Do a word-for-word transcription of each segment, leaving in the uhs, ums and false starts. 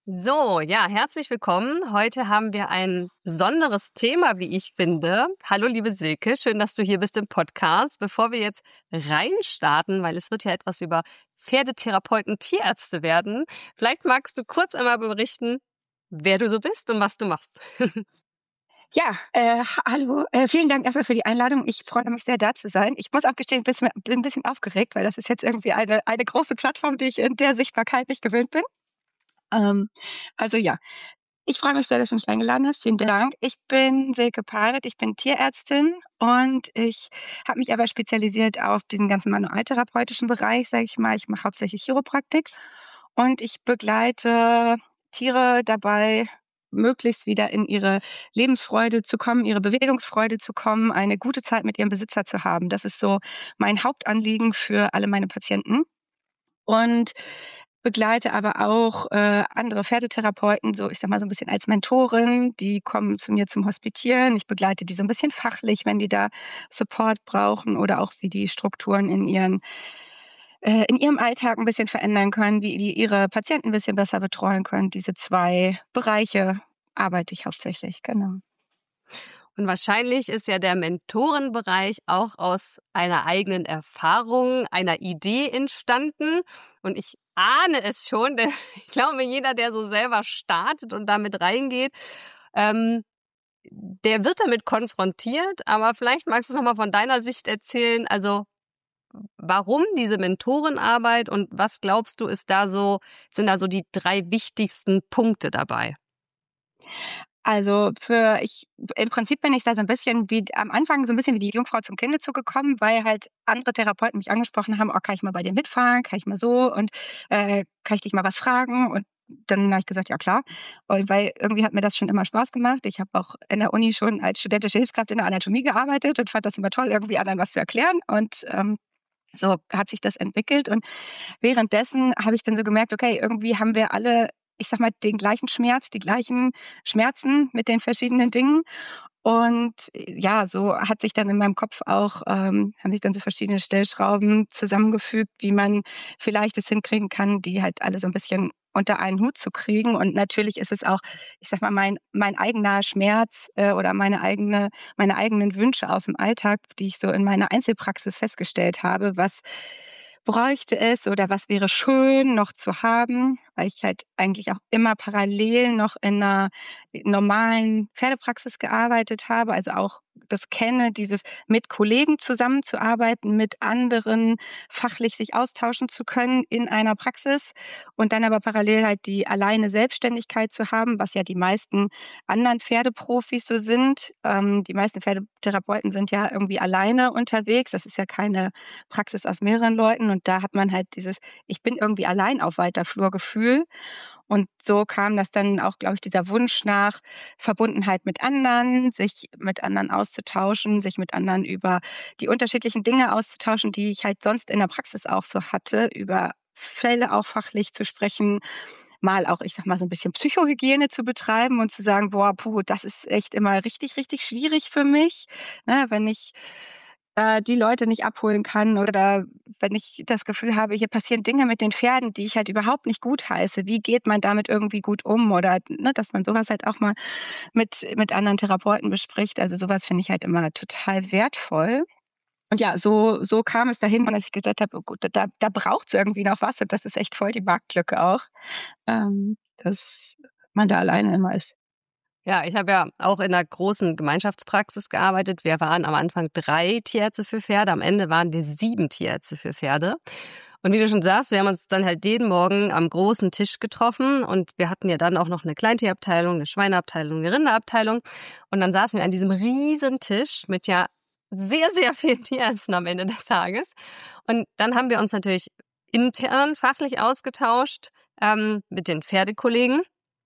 So, ja, herzlich willkommen. Heute haben wir ein besonderes Thema, wie ich finde. Hallo, liebe Silke, schön, dass du hier bist im Podcast. Bevor wir jetzt reinstarten, weil es wird ja etwas über Pferdetherapeuten, Tierärzte werden, vielleicht magst du kurz einmal berichten, wer du so bist und was du machst. Ja, äh, ha hallo, äh, vielen Dank erstmal für die Einladung. Ich freue mich sehr, da zu sein. Ich muss auch gestehen, bisschen bin 'n bisschen aufgeregt, weil das ist jetzt irgendwie eine eine große Plattform, die ich in der Sichtbarkeit nicht gewöhnt bin. Ähm, also ja, ich freue mich sehr, dass du mich eingeladen hast. Vielen Dank. Ich bin Silke Paret, ich bin Tierärztin und ich habe mich aber spezialisiert auf diesen ganzen manualtherapeutischen Bereich, sage ich mal. Ich mache hauptsächlich Chiropraktik und ich begleite Tiere dabei, möglichst wieder in ihre Lebensfreude zu kommen, ihre Bewegungsfreude zu kommen, eine gute Zeit mit ihrem Besitzer zu haben. Das ist so mein Hauptanliegen für alle meine Patienten. Und begleite aber auch, äh, andere Pferdetherapeuten, so ich sage mal, so 'n bisschen als Mentorin. Die kommen zu mir zum Hospitieren. Ich begleite die so 'n bisschen fachlich, wenn die da Support brauchen oder auch wie die Strukturen in ihren äh, in ihrem Alltag 'n bisschen verändern können, wie die ihre Patienten 'n bisschen besser betreuen können. Diese zwei Bereiche arbeite ich hauptsächlich, genau. Und wahrscheinlich ist ja der Mentorenbereich auch aus einer eigenen Erfahrung, einer Idee entstanden. Und ich ahne es schon, denn ich glaube, jeder, der so selber startet und damit reingeht, ähm, der wird damit konfrontiert. Aber vielleicht magst du es noch mal von deiner Sicht erzählen, also warum diese Mentorenarbeit und was glaubst du, ist da so sind da so die drei wichtigsten Punkte dabei? Also, für ich im Prinzip bin ich da so 'n bisschen wie am Anfang so 'n bisschen wie die Jungfrau zum Kinderzug gekommen, weil halt andere Therapeuten mich angesprochen haben: „Oh, kann ich mal bei dir mitfahren? Kann ich mal so und, äh, kann ich dich mal was fragen?“ Und dann habe ich gesagt: „Ja klar.“ Und weil irgendwie hat mir das schon immer Spaß gemacht. Ich habe auch in der Uni schon als studentische Hilfskraft in der Anatomie gearbeitet und fand das immer toll, irgendwie anderen was zu erklären. Und, ähm, so hat sich das entwickelt. Und währenddessen habe ich dann so gemerkt: Okay, irgendwie haben wir alle, ich sage mal, den gleichen Schmerz, die gleichen Schmerzen mit den verschiedenen Dingen. Und ja, so hat sich dann in meinem Kopf auch ähm, haben sich dann so verschiedene Stellschrauben zusammengefügt, wie man vielleicht es hinkriegen kann, die halt alle so 'n bisschen unter einen Hut zu kriegen. Und natürlich ist es auch, ich sage mal, mein mein eigener Schmerz, äh, oder meine eigene meine eigenen Wünsche aus'm Alltag, die ich so in meiner Einzelpraxis festgestellt habe. Was bräuchte es oder was wäre schön noch zu haben, weil ich halt eigentlich auch immer parallel noch in 'ner normalen Pferdepraxis gearbeitet habe, also auch das kenne, dieses mit Kollegen zusammenzuarbeiten, mit anderen fachlich sich austauschen zu können in einer Praxis und dann aber parallel halt die alleine Selbstständigkeit zu haben, was ja die meisten anderen Pferdeprofis so sind. Ähm, die meisten Pferdetherapeuten sind ja irgendwie alleine unterwegs. Das ist ja keine Praxis aus mehreren Leuten und da hat man halt dieses „Ich bin irgendwie allein auf weiter Flur“-Gefühl. Und so kam das dann auch, glaube ich, dieser Wunsch nach Verbundenheit mit anderen, sich mit anderen auszutauschen, sich mit anderen über die unterschiedlichen Dinge auszutauschen, die ich halt sonst in der Praxis auch so hatte, über Fälle auch fachlich zu sprechen, mal auch, ich sage mal, so 'n bisschen Psychohygiene zu betreiben und zu sagen: „Boah, puh, das ist echt immer richtig, richtig schwierig für mich“, ne, wenn ich, äh, die Leute nicht abholen kann oder wenn ich das Gefühl habe, hier passieren Dinge mit den Pferden, die ich halt überhaupt nicht gutheiße. Wie geht man damit irgendwie gut um? Oder, ne, dass man so was halt auch mal mit mit anderen Therapeuten bespricht. Also, so was finde ich halt immer total wertvoll. Und ja, so so kam es dahin, dass ich gesagt habe: „Oh gut, da da braucht's irgendwie noch was“ und das ist echt voll die Marktlücke auch, ähm, dass man da alleine immer ist. Ja, ich habe ja auch in 'ner großen Gemeinschaftspraxis gearbeitet. Wir waren am Anfang drei Tierärzte für Pferde, am Ende waren wir sieben Tierärzte für Pferde. Und wie du schon sagst, wir haben uns dann halt jeden Morgen am großen Tisch getroffen und wir hatten ja dann auch noch 'ne Kleintierabteilung, 'ne Schweineabteilung, 'ne Rinderabteilung. Und dann saßen wir an diesem Riesentisch mit ja sehr, sehr vielen Tierärzten am Ende des Tages. Und dann haben wir uns natürlich intern fachlich ausgetauscht, ähm, mit den Pferdekollegen.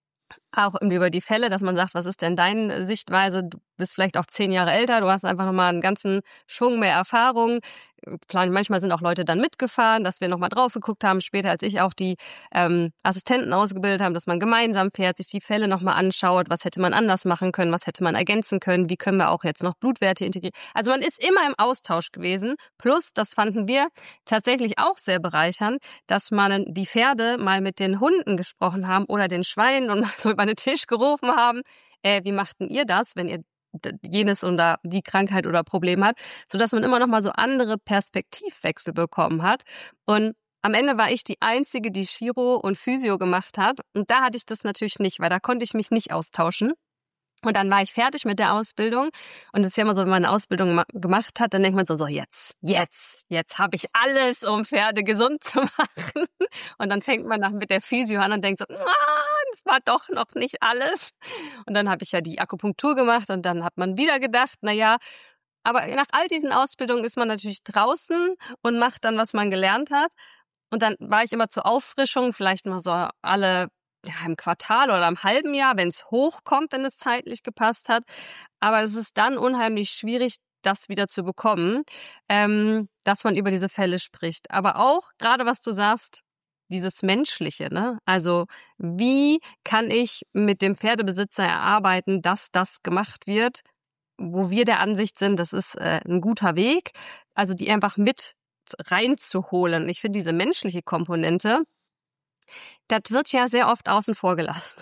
Auch irgendwie über die Fälle, dass man sagt: „Was ist denn deine Sichtweise? Du bist vielleicht auch zehn Jahre älter, du hast einfach noch mal 'n ganzen Schwung mehr Erfahrung. manchmal sind auch Leute dann mitgefahren, dass wir nochmal drauf geguckt haben, später als ich auch die ähm, Assistenten ausgebildet haben, dass man gemeinsam fährt, sich die Fälle nochmal anschaut, was hätte man anders machen können, was hätte man ergänzen können, wie können wir auch jetzt noch Blutwerte integrieren. Also man ist immer im Austausch gewesen. Plus, das fanden wir tatsächlich auch sehr bereichernd, dass man die Pferde mal mit den Hunden gesprochen haben oder den Schweinen und mal so über den Tisch gerufen haben, äh, wie machten ihr das, wenn ihr jenes oder die Krankheit oder Problem hat, sodass man immer noch mal so andere Perspektivwechsel bekommen hat. Und am Ende war ich die Einzige, die Chiro und Physio gemacht hat. Und da hatte ich das natürlich nicht, weil da konnte ich mich nicht austauschen. Und dann war ich fertig mit der Ausbildung. Und das ist ja immer so, wenn man eine Ausbildung ma- gemacht hat, dann denkt man so, so jetzt, jetzt, jetzt habe ich alles, um Pferde gesund zu machen. Und dann fängt man nach mit der Physio an und denkt so, ah, das war doch noch nicht alles. Und dann habe ich ja die Akupunktur gemacht und dann hat man wieder gedacht, na ja, aber nach all diesen Ausbildungen ist man natürlich draußen und macht dann, was man gelernt hat. Und dann war ich immer zur Auffrischung, vielleicht mal so alle ja, im Quartal oder im halben Jahr, wenn es hochkommt, wenn es zeitlich gepasst hat. Aber es ist dann unheimlich schwierig, das wieder zu bekommen, ähm, dass man über diese Fälle spricht. Aber auch, gerade was du sagst, dieses Menschliche, ne? Also wie kann ich mit dem Pferdebesitzer erarbeiten, dass das gemacht wird, wo wir der Ansicht sind, das ist äh, ein guter Weg. Also die einfach mit reinzuholen. Ich finde diese menschliche Komponente, das wird ja sehr oft außen vor gelassen.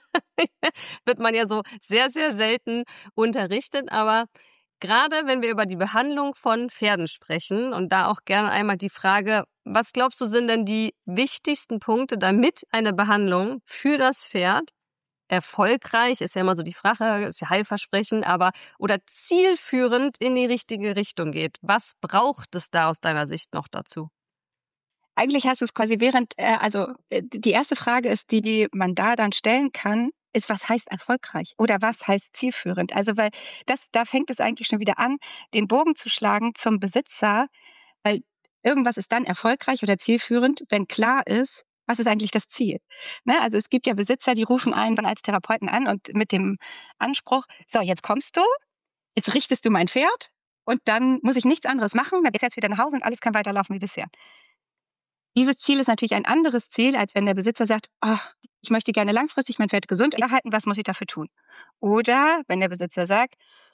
Wird man ja so sehr, sehr selten unterrichtet. Aber gerade wenn wir über die Behandlung von Pferden sprechen und da auch gerne einmal die Frage, was glaubst du, sind denn die wichtigsten Punkte, damit eine Behandlung für das Pferd erfolgreich, ist ja immer so die Frage, ist ja heilversprechend, aber oder zielführend in die richtige Richtung geht? Was braucht es da aus deiner Sicht noch dazu? Eigentlich hast du es quasi während, äh, also äh, die erste Frage ist, die, die man da dann stellen kann, ist, was heißt erfolgreich oder was heißt zielführend? Also, weil das, da fängt es eigentlich schon wieder an, den Bogen zu schlagen zum Besitzer, weil irgendwas ist dann erfolgreich oder zielführend, wenn klar ist, was ist eigentlich das Ziel? Ne? Also es gibt ja Besitzer, die rufen einen dann als Therapeuten an und mit dem Anspruch, so, jetzt kommst du, jetzt richtest du mein Pferd und dann muss ich nichts anderes machen, dann fährst du wieder nach Hause und alles kann weiterlaufen wie bisher. Dieses Ziel ist natürlich ein anderes Ziel, als wenn der Besitzer sagt, oh, ich möchte gerne langfristig mein Pferd gesund erhalten, was muss ich dafür tun? Oder wenn der Besitzer sagt,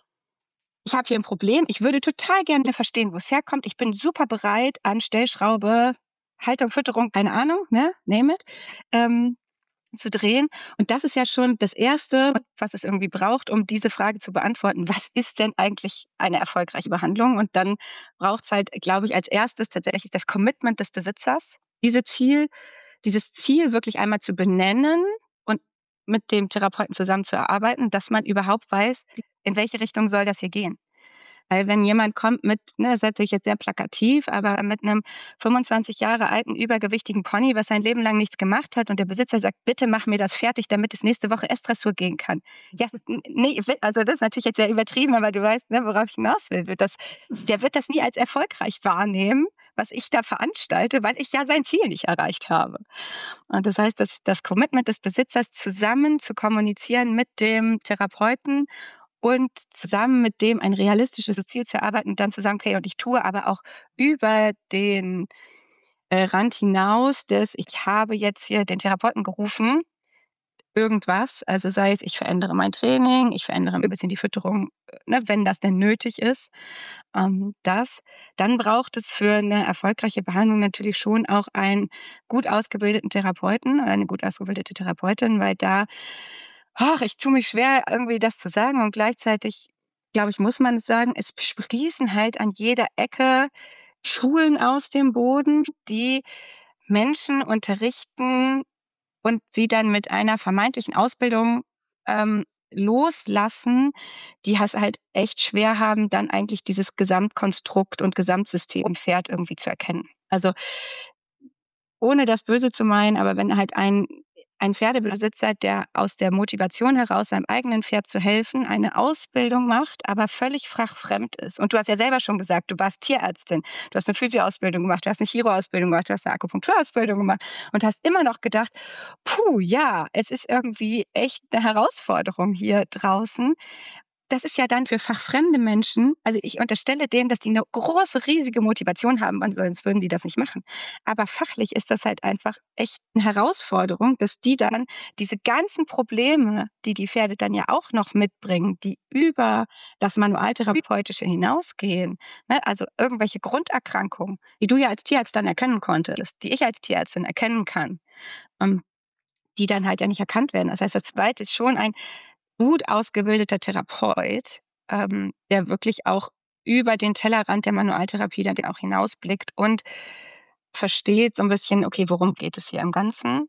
ich habe hier ein Problem, ich würde total gerne verstehen, wo es herkommt, ich bin super bereit an Stellschraube, Haltung, Fütterung, keine Ahnung, ne, name it, ähm, zu drehen. Und das ist ja schon das Erste, was es irgendwie braucht, um diese Frage zu beantworten. Was ist denn eigentlich eine erfolgreiche Behandlung? Und dann braucht es halt, glaube ich, als erstes tatsächlich das Commitment des Besitzers, diese Ziel, dieses Ziel wirklich einmal zu benennen und mit dem Therapeuten zusammen zu erarbeiten, dass man überhaupt weiß, in welche Richtung soll das hier gehen. Weil wenn jemand kommt mit, ne, das ist natürlich jetzt sehr plakativ, aber mit einem fünfundzwanzig Jahre alten, übergewichtigen Pony, was sein Leben lang nichts gemacht hat und der Besitzer sagt, bitte mach mir das fertig, damit es nächste Woche Estressur gehen kann. Ja, nee, also das ist natürlich jetzt sehr übertrieben, aber du weißt, ne, worauf ich hinaus will. Wird das, der wird das nie als erfolgreich wahrnehmen, was ich da veranstalte, weil ich ja sein Ziel nicht erreicht habe. Und das heißt, das, das Commitment des Besitzers zusammen zu kommunizieren mit dem Therapeuten und zusammen mit dem ein realistisches Ziel zu erarbeiten und dann zu sagen, okay, und ich tue aber auch über den äh, Rand hinaus, dass ich habe jetzt hier den Therapeuten gerufen, irgendwas, also sei es, ich verändere mein Training, ich verändere ein bisschen die Fütterung, äh, ne, wenn das denn nötig ist, ähm, das, dann braucht es für eine erfolgreiche Behandlung natürlich schon auch einen gut ausgebildeten Therapeuten oder eine gut ausgebildete Therapeutin, weil da Ach, ich tue mich schwer, irgendwie das zu sagen und gleichzeitig, glaube ich, muss man es sagen, es sprießen halt an jeder Ecke Schulen aus dem Boden, die Menschen unterrichten und sie dann mit einer vermeintlichen Ausbildung ähm, loslassen, die es halt echt schwer haben, dann eigentlich dieses Gesamtkonstrukt und Gesamtsystem im Pferd irgendwie zu erkennen. Also ohne das böse zu meinen, aber wenn halt ein ein Pferdebesitzer, der aus der Motivation heraus, seinem eigenen Pferd zu helfen, eine Ausbildung macht, aber völlig fachfremd ist. Und du hast ja selber schon gesagt, du warst Tierärztin, du hast eine Physio-Ausbildung gemacht, du hast eine Chiro-Ausbildung gemacht, du hast eine Akupunkturausbildung gemacht und hast immer noch gedacht, puh, ja, es ist irgendwie echt eine Herausforderung hier draußen. das ist ja dann für fachfremde Menschen, also ich unterstelle denen, dass die eine große, riesige Motivation haben, weil sonst würden die das nicht machen. Aber fachlich ist das halt einfach echt eine Herausforderung, dass die dann diese ganzen Probleme, die die Pferde dann ja auch noch mitbringen, die über das Manualtherapeutische hinausgehen, ne, also irgendwelche Grunderkrankungen, die du ja als Tierarzt dann erkennen konntest, die ich als Tierärztin erkennen kann, ähm, die dann halt ja nicht erkannt werden. Das heißt, das Zweite ist schon ein gut ausgebildeter Therapeut, ähm, der wirklich auch über den Tellerrand der Manualtherapie dann auch hinausblickt und versteht so ein bisschen, okay, worum geht es hier im Ganzen?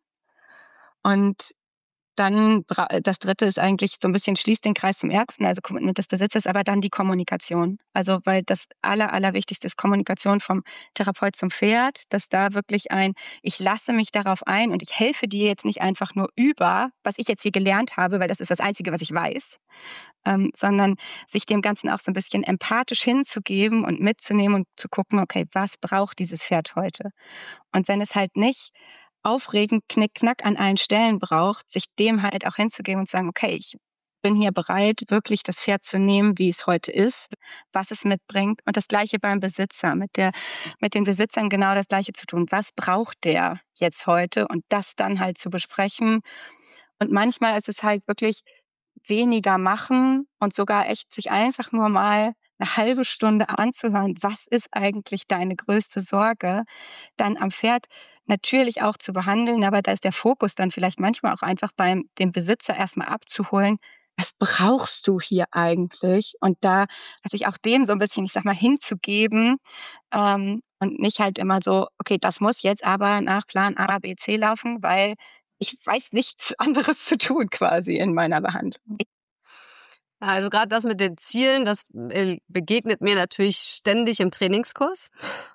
Und dann bra das Dritte ist eigentlich so ein bisschen schließt den Kreis zum Ersten, also Commitment des Besitzers, aber dann die Kommunikation. Also, weil das Aller Allerwichtigste ist Kommunikation vom Therapeut zum Pferd, dass da wirklich ein: „Ich lasse mich darauf ein und ich helfe dir jetzt nicht einfach nur über, was ich jetzt hier gelernt habe, weil das ist das Einzige, was ich weiß“, ähm, sondern sich dem Ganzen auch so ein bisschen empathisch hinzugeben und mitzunehmen und zu gucken: „Okay, was braucht dieses Pferd heute?“ Und wenn es halt nicht aufregend Knick-Knack an allen Stellen braucht, sich dem halt auch hinzugeben und sagen: „Okay, ich bin hier bereit, wirklich das Pferd zu nehmen, wie es heute ist, was es mitbringt.“ Und das Gleiche beim Besitzer, mit der mit den Besitzern genau das Gleiche zu tun. Was braucht der jetzt heute? Und das dann halt zu besprechen. Und manchmal ist es halt wirklich weniger machen und sogar echt sich einfach nur mal eine halbe Stunde anzuhören: „Was ist eigentlich deine größte Sorge?“ Dann am Pferd natürlich auch zu behandeln, aber da ist der Fokus dann vielleicht manchmal auch einfach beim dem Besitzer erst mal abzuholen: „Was brauchst du hier eigentlich?“ Und da sich auch dem so 'n bisschen, ich sage mal, hinzugeben, ähm, und nicht halt immer so: „Okay, das muss jetzt aber nach Plan A, B, C laufen, weil ich weiß nichts anderes zu tun quasi in meiner Behandlung.“ Also gerade das mit den Zielen, das äh, begegnet mir natürlich ständig im Trainingskurs,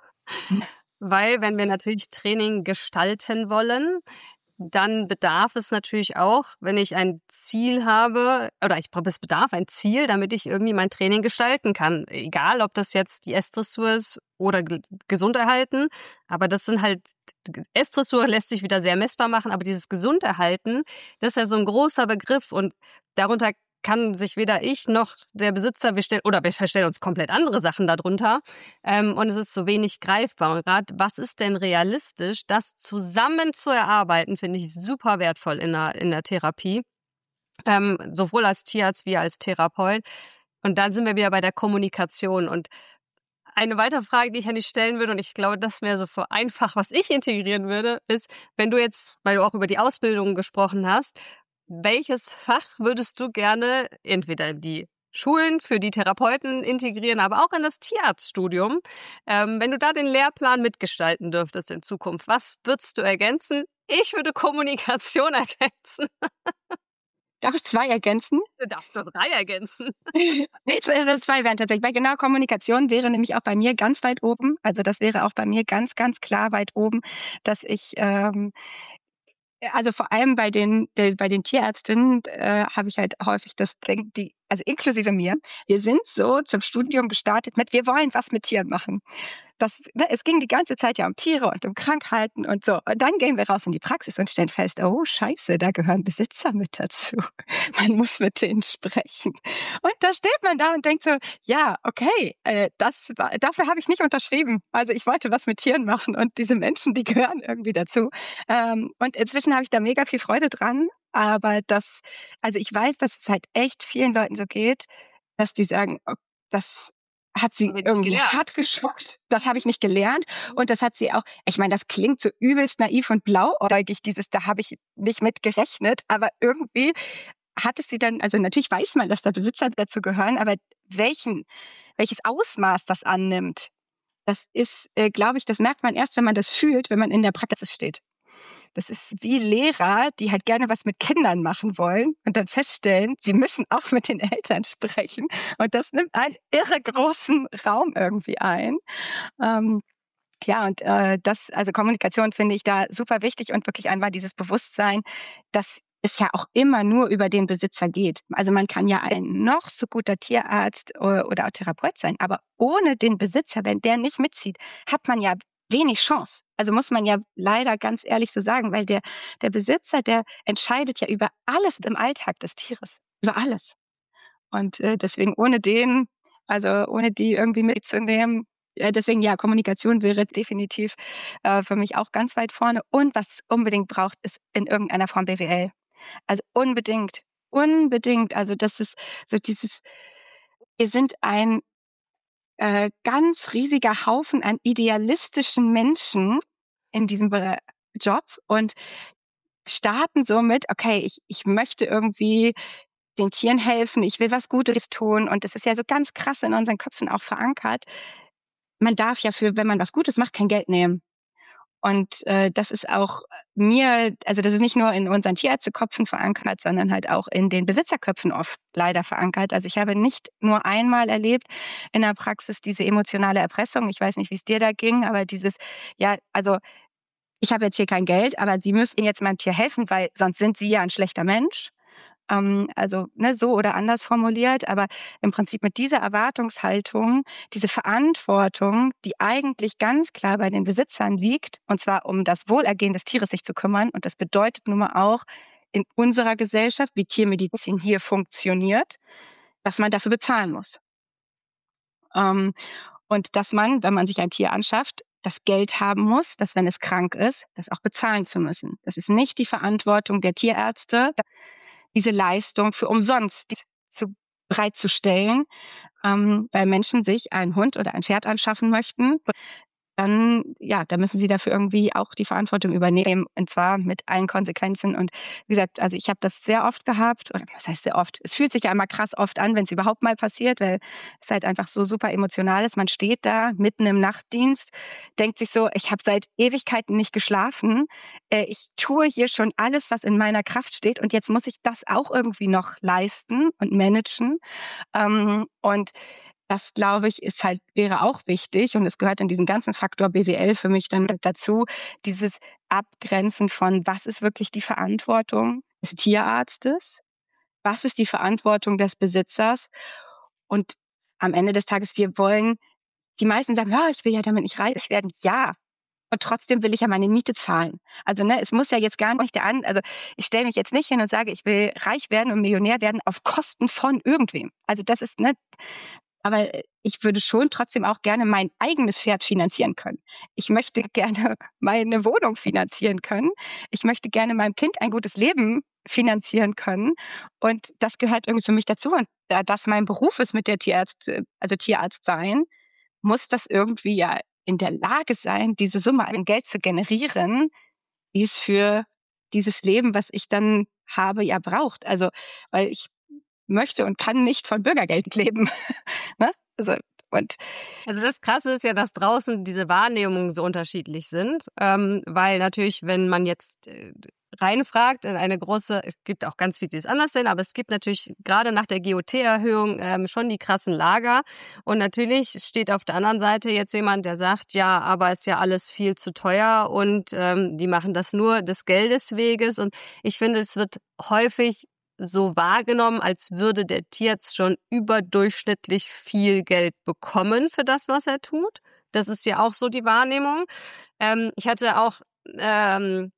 weil wenn wir natürlich Training gestalten wollen, dann bedarf es natürlich auch, wenn ich ein Ziel habe, oder ich es bedarf ein Ziel, damit ich irgendwie mein Training gestalten kann. Egal, ob das jetzt die S-Dressur ist oder ge gesund erhalten, aber das sind halt S-Dressur lässt sich wieder sehr messbar machen, aber dieses gesund erhalten, das ist ja so ein großer Begriff und darunter kann sich weder ich noch der Besitzer, wir stellen oder wir stellen uns komplett andere Sachen darunter, ähm, und es ist so wenig greifbar. Und gerade, was ist denn realistisch? Das zusammen zu erarbeiten, finde ich super wertvoll in der, in der Therapie, ähm, sowohl als Tierarzt wie als Therapeut. Und dann sind wir wieder bei der Kommunikation. Und eine weitere Frage, die ich an dich stellen würde, und ich glaube, das wäre so für einfach, was ich integrieren würde, ist, wenn du jetzt, weil du auch über die Ausbildung gesprochen hast, welches Fach würdest du gerne entweder in die Schulen für die Therapeuten integrieren, aber auch in das Tierarztstudium? Ähm, wenn du da den Lehrplan mitgestalten dürftest in Zukunft, was würdest du ergänzen? Ich würde Kommunikation ergänzen. Darf ich zwei ergänzen? Du darfst nur drei ergänzen. Ne, zwei äh, zwei wären tatsächlich, weil genau Kommunikation wäre nämlich auch bei mir ganz weit oben. Also, das wäre auch bei mir ganz, ganz klar weit oben, dass ich, ähm Äh, also, vor allem bei den de bei den Tierärztinnen, äh, habe ich halt häufig das Ding, die also, inklusive mir, wir sind so zum Studium gestartet mit: „Wir wollen was mit Tieren machen.“ Das ne, es ging die ganze Zeit ja um Tiere und um Krankheiten und so. Und dann gehen wir raus in die Praxis und stellen fest: „Oh, scheiße, da gehören Besitzer mit dazu. Man muss mit denen sprechen.“ Und da steht man da und denkt so: „Ja, okay, äh, das war dafür habe ich nicht unterschrieben. Also, ich wollte was mit Tieren machen und diese Menschen, die gehören irgendwie dazu.“ Ähm, und inzwischen habe ich da mega viel Freude dran, aber das also, ich weiß, dass es halt echt vielen Leuten so geht, dass die sagen: „Oh, das hat sie Haben wir nicht irgendwie gelernt. hart geschockt. Das habe ich nicht gelernt und das hat sie auch“, ich meine, das klingt so übelst naiv und blauäugig, dieses „da habe ich nicht mit gerechnet“, aber irgendwie hat es sie dann, also, natürlich weiß man, dass da Besitzer dazu gehören, aber welchen welches Ausmaß das annimmt, das ist, äh, glaube ich, das merkt man erst, wenn man das fühlt, wenn man in der Praxis steht. Das ist wie Lehrer, die halt gerne was mit Kindern machen wollen und dann feststellen, sie müssen auch mit den Eltern sprechen. Und das nimmt einen irre großen Raum irgendwie ein. Ähm, ja, und, äh, das also Kommunikation finde ich da super wichtig und wirklich einmal dieses Bewusstsein, dass es ja auch immer nur über den Besitzer geht. Also, man kann ja ein noch so guter Tierarzt o oder auch Therapeut sein, aber ohne den Besitzer, wenn der nicht mitzieht, hat man ja wenig Chance. Also, muss man ja leider ganz ehrlich so sagen, weil der der Besitzer, der entscheidet ja über alles im Alltag des Tieres, über alles. Und äh, deswegen ohne den, also ohne die irgendwie mitzunehmen, äh, deswegen ja, Kommunikation wäre definitiv äh, für mich auch ganz weit vorne. Und was es unbedingt braucht, ist in irgendeiner Form B W L. Also unbedingt, unbedingt. Also das ist so dieses, wir sind ein äh, ganz riesiger Haufen an idealistischen Menschen in diesem Bere- Job und starten so mit, okay, ich, ich möchte irgendwie den Tieren helfen, ich will was Gutes tun. Und das ist ja so ganz krass in unseren Köpfen auch verankert. Man darf ja für, wenn man was Gutes macht, kein Geld nehmen. Und äh, das ist auch mir, also das ist nicht nur in unseren Tierärzteköpfen verankert, sondern halt auch in den Besitzerköpfen oft leider verankert. Also ich habe nicht nur einmal erlebt in der Praxis diese emotionale Erpressung. Ich weiß nicht, wie es dir da ging, aber dieses, ja, also ich habe jetzt hier kein Geld, aber Sie müssen jetzt meinem Tier helfen, weil sonst sind Sie ja ein schlechter Mensch. Ähm, also ne, so oder anders formuliert, aber im Prinzip mit dieser Erwartungshaltung, diese Verantwortung, die eigentlich ganz klar bei den Besitzern liegt, und zwar um das Wohlergehen des Tieres sich zu kümmern. Und das bedeutet nun mal auch in unserer Gesellschaft, wie Tiermedizin hier funktioniert, dass man dafür bezahlen muss. Ähm, und dass man, wenn man sich ein Tier anschafft, das Geld haben muss, dass wenn es krank ist, das auch bezahlen zu müssen. Das ist nicht die Verantwortung der Tierärzte, diese Leistung für umsonst zu, bereitzustellen, ähm, weil Menschen sich einen Hund oder ein Pferd anschaffen möchten. Dann, ja, da müssen sie dafür irgendwie auch die Verantwortung übernehmen, und zwar mit allen Konsequenzen. Und wie gesagt, also ich habe das sehr oft gehabt, oder was heißt sehr oft? Es fühlt sich ja immer krass oft an, wenn es überhaupt mal passiert, weil es halt einfach so super emotional ist. Man steht da mitten im Nachtdienst, denkt sich so, ich habe seit Ewigkeiten nicht geschlafen, äh, ich tue hier schon alles, was in meiner Kraft steht, und jetzt muss ich das auch irgendwie noch leisten und managen. Ähm, und das, glaube ich, ist halt, wäre auch wichtig, und es gehört in diesen ganzen Faktor B W L für mich dann dazu, dieses Abgrenzen von, was ist wirklich die Verantwortung des Tierarztes, was ist die Verantwortung des Besitzers, und am Ende des Tages, wir wollen, die meisten sagen, ja, ich will ja damit nicht reich werden, ja, und trotzdem will ich ja meine Miete zahlen. Also ne, es muss ja jetzt gar nicht der an, also ich stelle mich jetzt nicht hin und sage, ich will reich werden und Millionär werden auf Kosten von irgendwem. Also das ist, ne, aber ich würde schon trotzdem auch gerne mein eigenes Pferd finanzieren können. Ich möchte gerne meine Wohnung finanzieren können. Ich möchte gerne meinem Kind ein gutes Leben finanzieren können. Und das gehört irgendwie für mich dazu. Und da das mein Beruf ist mit der Tierarzt, also Tierarzt sein, muss das irgendwie ja in der Lage sein, diese Summe an Geld zu generieren, die es für dieses Leben, was ich dann habe, ja braucht. Also, weil ich möchte und kann nicht von Bürgergeld leben. Ne? Also, und Also das Krasse ist ja, dass draußen diese Wahrnehmungen so unterschiedlich sind, ähm, weil natürlich, wenn man jetzt äh, reinfragt in eine große, es gibt auch ganz viele, die es anders sehen, aber es gibt natürlich gerade nach der G O T-Erhöhung ähm, schon die krassen Lager, und natürlich steht auf der anderen Seite jetzt jemand, der sagt, ja, aber ist ja alles viel zu teuer und ähm, die machen das nur des Geldes weges, und ich finde, es wird häufig so wahrgenommen, als würde der Tierarzt schon überdurchschnittlich viel Geld bekommen für das, was er tut. Das ist ja auch so die Wahrnehmung. Ähm, ich hatte auch ähm,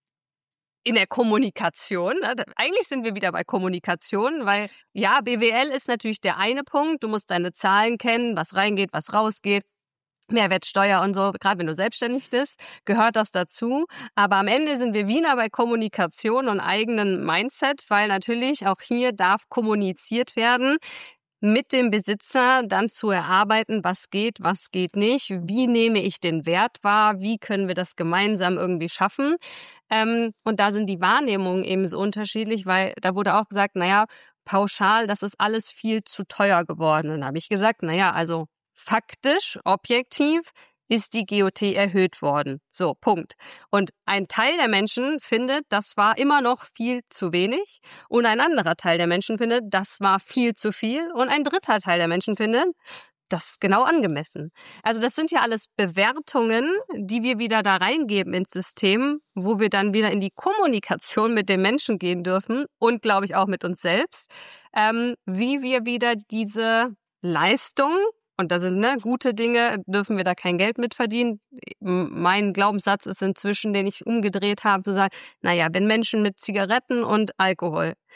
in der Kommunikation, ne, eigentlich sind wir wieder bei Kommunikation, weil ja, B W L ist natürlich der eine Punkt. Du musst deine Zahlen kennen, was reingeht, was rausgeht. Mehrwertsteuer und so, gerade wenn du selbstständig bist, gehört das dazu. Aber am Ende sind wir wieder bei Kommunikation und eigenen Mindset, weil natürlich auch hier darf kommuniziert werden, mit dem Besitzer dann zu erarbeiten, was geht, was geht nicht, wie nehme ich den Wert wahr, wie können wir das gemeinsam irgendwie schaffen. Ähm, und da sind die Wahrnehmungen eben so unterschiedlich, weil da wurde auch gesagt, naja, pauschal, das ist alles viel zu teuer geworden. Und da habe ich gesagt, naja, also faktisch, objektiv ist die G O T erhöht worden. So, Punkt. Und ein Teil der Menschen findet, das war immer noch viel zu wenig. Und ein anderer Teil der Menschen findet, das war viel zu viel. Und ein dritter Teil der Menschen findet, das ist genau angemessen. Also das sind ja alles Bewertungen, die wir wieder da reingeben ins System, wo wir dann wieder in die Kommunikation mit den Menschen gehen dürfen und, glaube ich, auch mit uns selbst, ähm, wie wir wieder diese Leistung, und da sind ne, gute Dinge, dürfen wir da kein Geld mit verdienen. Mein Glaubenssatz ist inzwischen, den ich umgedreht habe, zu sagen, naja, wenn Menschen mit Zigaretten und Alkohol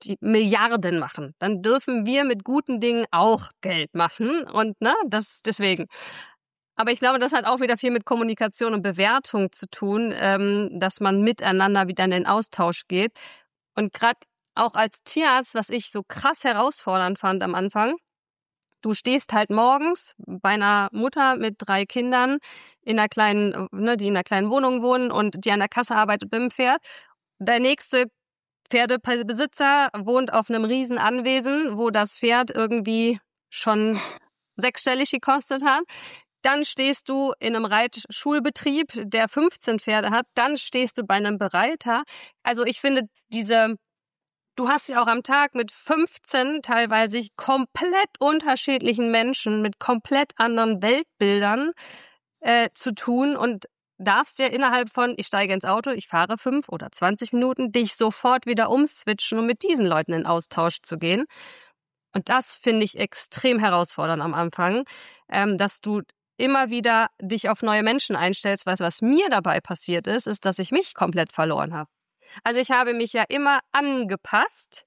die Milliarden machen, dann dürfen wir mit guten Dingen auch Geld machen. Und ne, das deswegen. Aber ich glaube, das hat auch wieder viel mit Kommunikation und Bewertung zu tun, ähm, dass man miteinander wieder in den Austausch geht. Und gerade auch als Tierarzt, was ich so krass herausfordernd fand am Anfang, du stehst halt morgens bei einer Mutter mit drei Kindern, in einer kleinen, ne, die in einer kleinen Wohnung wohnen und die an der Kasse arbeitet mit dem Pferd. Der nächste Pferdebesitzer wohnt auf einem riesen Anwesen, wo das Pferd irgendwie schon sechsstellig gekostet hat. Dann stehst du in einem Reitschulbetrieb, der fünfzehn Pferde hat. Dann stehst du bei einem Bereiter. Also ich finde, diese, du hast ja auch am Tag mit fünfzehn teilweise komplett unterschiedlichen Menschen mit komplett anderen Weltbildern äh, zu tun und darfst ja innerhalb von, ich steige ins Auto, ich fahre fünf oder zwanzig Minuten, dich sofort wieder umswitchen, um mit diesen Leuten in Austausch zu gehen. Und das finde ich extrem herausfordernd am Anfang, ähm, dass du immer wieder dich auf neue Menschen einstellst. Weißt du, was mir dabei passiert ist, ist, dass ich mich komplett verloren habe. Also ich habe mich ja immer angepasst,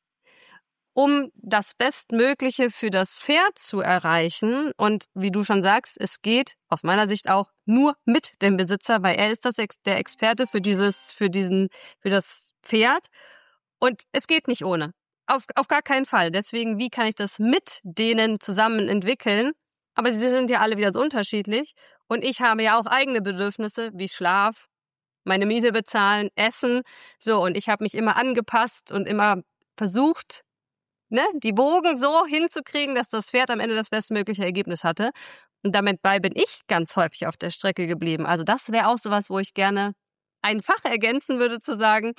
um das Bestmögliche für das Pferd zu erreichen. Und wie du schon sagst, es geht aus meiner Sicht auch nur mit dem Besitzer, weil er ist das Ex- der Experte für dieses, für diesen, für das Pferd. Und es geht nicht ohne. Auf, auf gar keinen Fall. Deswegen, wie kann ich das mit denen zusammen entwickeln? Aber sie sind ja alle wieder so unterschiedlich. Und ich habe ja auch eigene Bedürfnisse wie Schlaf, meine Miete bezahlen, Essen. So, und ich habe mich immer angepasst und immer versucht, ne, die Bogen so hinzukriegen, dass das Pferd am Ende das bestmögliche Ergebnis hatte. Und damit bei bin ich ganz häufig auf der Strecke geblieben. Also das wäre auch sowas, wo ich gerne ein Fach ergänzen würde, zu sagen,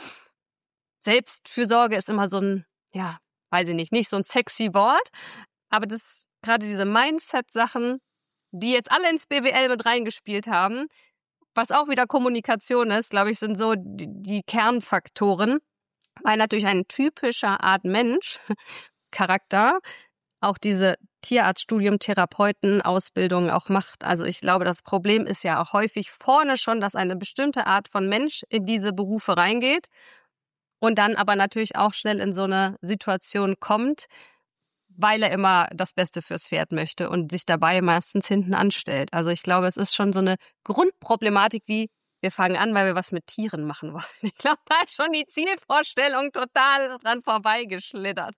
Selbstfürsorge ist immer so ein, ja, weiß ich nicht, nicht so ein sexy Wort, aber das gerade diese Mindset-Sachen, die jetzt alle ins B W L mit reingespielt haben, was auch wieder Kommunikation ist, glaube ich, sind so die, die Kernfaktoren, weil natürlich ein typischer Art Mensch, Charakter, auch diese Tierarztstudium, Therapeuten, Ausbildung auch macht. Also ich glaube, das Problem ist ja auch häufig vorne schon, dass eine bestimmte Art von Mensch in diese Berufe reingeht und dann aber natürlich auch schnell in so eine Situation kommt, weil er immer das Beste fürs Pferd möchte und sich dabei meistens hinten anstellt. Also ich glaube, es ist schon so eine Grundproblematik wie, wir fangen an, weil wir was mit Tieren machen wollen. Ich glaube, da ist schon die Zielvorstellung total dran vorbeigeschlittert.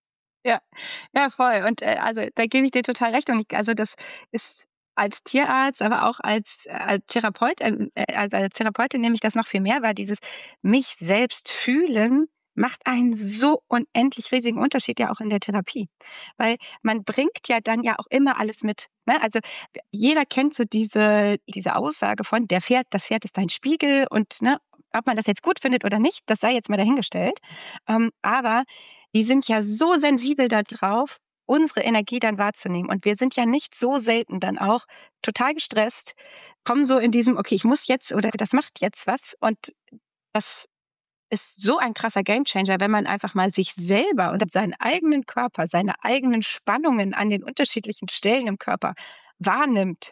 Ja, ja, voll. Und äh, also da gebe ich dir total recht. Und ich, also das ist als Tierarzt, aber auch als, äh, als Therapeut, ähm, äh, also als Therapeutin nehme ich das noch viel mehr, weil dieses mich selbst fühlen macht einen so unendlich riesigen Unterschied ja auch in der Therapie. Weil man bringt ja dann ja auch immer alles mit. Ne? Also jeder kennt so diese, diese Aussage von, der Pferd, das Pferd ist dein Spiegel und ne, ob man das jetzt gut findet oder nicht, das sei jetzt mal dahingestellt. Ähm, aber die sind ja so sensibel darauf, unsere Energie dann wahrzunehmen. Und wir sind ja nicht so selten dann auch total gestresst, kommen so in diesem, okay, ich muss jetzt oder das macht jetzt was. Und das ist so ein krasser Gamechanger, wenn man einfach mal sich selber und seinen eigenen Körper, seine eigenen Spannungen an den unterschiedlichen Stellen im Körper wahrnimmt,